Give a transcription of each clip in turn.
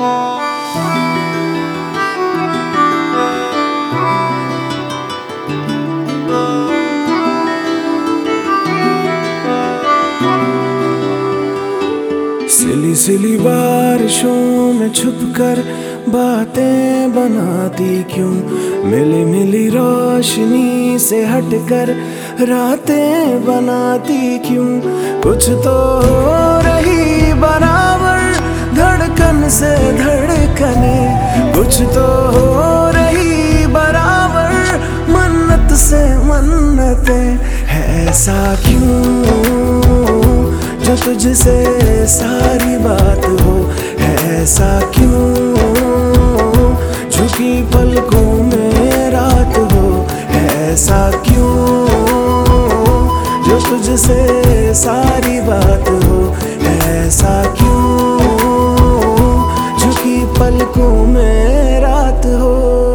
सिली सिली बारिशों में छुपकर बातें बनाती क्यों, मिली मिली रोशनी से हटकर रातें बनाती क्यों। कुछ तो हो रही बराबर धड़कन से धड़कने, कुछ तो हो रही बराबर मन्नत से मन्नतें। है ऐसा क्यों जो तुझसे सारी बात हो, है ऐसा क्यों झुकी पलकों में रात हो। है ऐसा क्यों जो तुझसे सारी बात हो, है ऐसा क्यों झुकी पलकों में रात हो।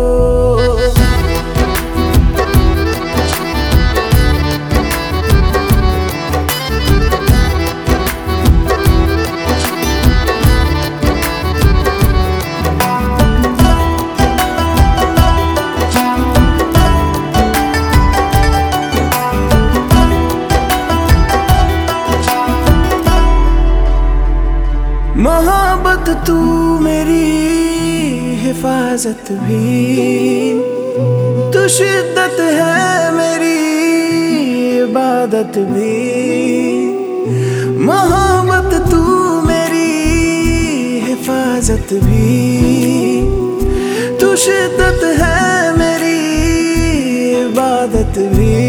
मोहब्बत तू मेरी हिफाजत भी, तू शिद्दत है मेरी इबादत भी। मोहब्बत तू मेरी हिफाजत भी, तू शिद्दत है मेरी इबादत भी।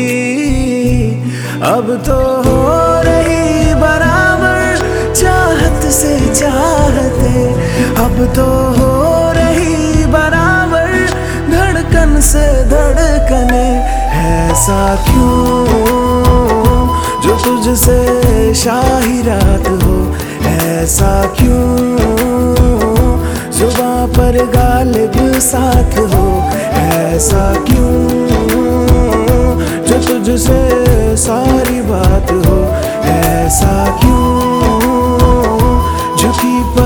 अब तो हो रही बराबर चाहत से चाहते, अब तो हो रही बराबर धड़कन से धड़कने। ऐसा क्यों जो तुझसे शाही रात हो, ऐसा क्यों जुबां पर गालिब साथ हो। ऐसा क्यों जो तुझसे सारी बात हो, ऐसा क्यों झुकी